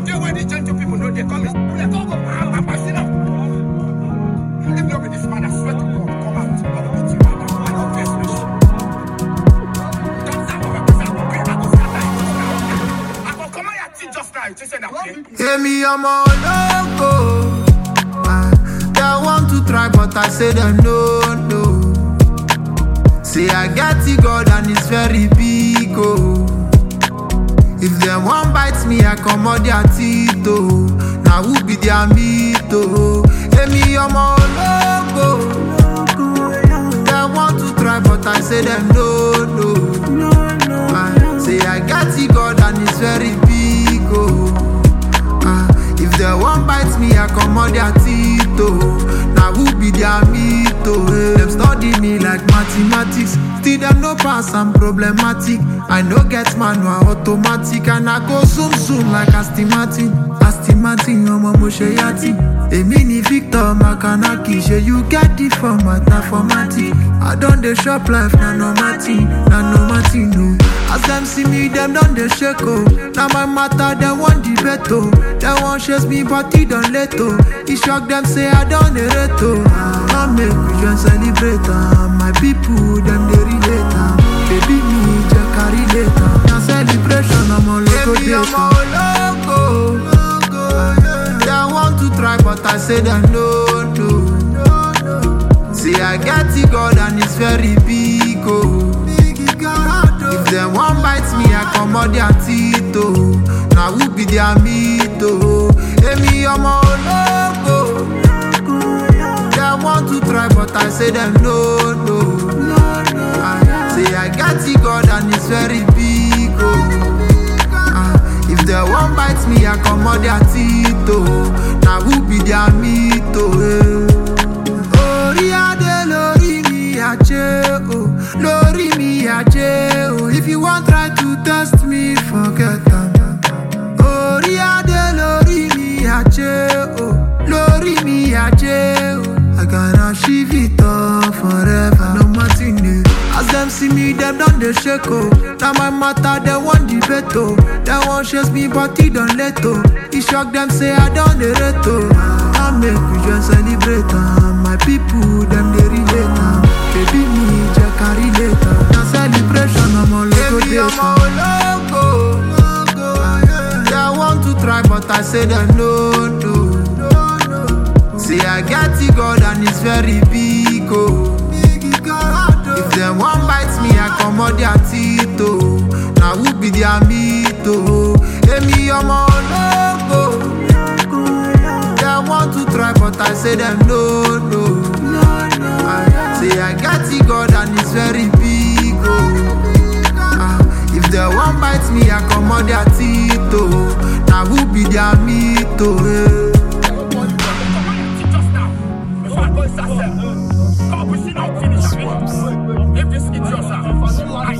day when these gentle people know they call me. They go, I'm passing up. If not with this man, I swear to God, come out. I will beat you right now. I don't face no shit. Don't start over, because I will pay. I will scatter you just now. I will come out your teeth just now. You just say that play. Hear me, I'm all loco. They want to try, but I say them no. Say I get it God and it's very big, oh. If them one bites me, I come out their teeth, oh. Now who be their meat, oh. Hey me, I'm all loco. They want to try, but I say them no. Say I get it God and it's very big, oh. If they one bites me, I come out their teeth, oh. Now who be their meat, oh. Them study me like mathematics. Still them no pass, I'm problematic. I no get manual automatic. And I go zoom like astigmatic. I'm a Mosheyati. A mini Victor Makanaki. Say you get it from my formatting. I done the shop life, nanomatin, no. As them see me, them done the shake, oh. Now my matter, they want the beto. They want chase me, but he don't let, oh. He shock them, say I done the reto. I make we just celebrate, my people, them they relate, baby me, just carry later. Now celebration, I'm all loco. They want to try, but I say them no. See I get it God and it's very big, oh. If them one bites me, I come out their teeth, oh. Now who be their meat, oh. Hey me, I'm all loco. They want to try, but I say them no. Say I get it God and it's very big, oh. If they one bites me, I come out their teeth, oh. Now who be their meat, oh. Lori mi aje, oh. If you want try to test me, forget them. Oh, riade, lori mi aje, oh. Lori mi aje, oh. I gonna achieve it all forever, no matter new. As them see me, them done the shake, oh. Now my matter, they want the beto. They want chase me, but he don't let, oh. He shock them, say I done the reto. I make we just celebrate, my people, them they relate, baby me, just carry later. Now celebration, I'm all loco. They want to try, but I say them no. See I get it God and it's very big, oh. If them one bites me, I come out their teeth, oh. Now who be their meat, oh. Hey me, I'm all loco. They want to try, but I say them no. Say I get it God and it's very big, oh. If they one bites me, I come out their teeth, oh. Now who be their meat, oh. If this is yours,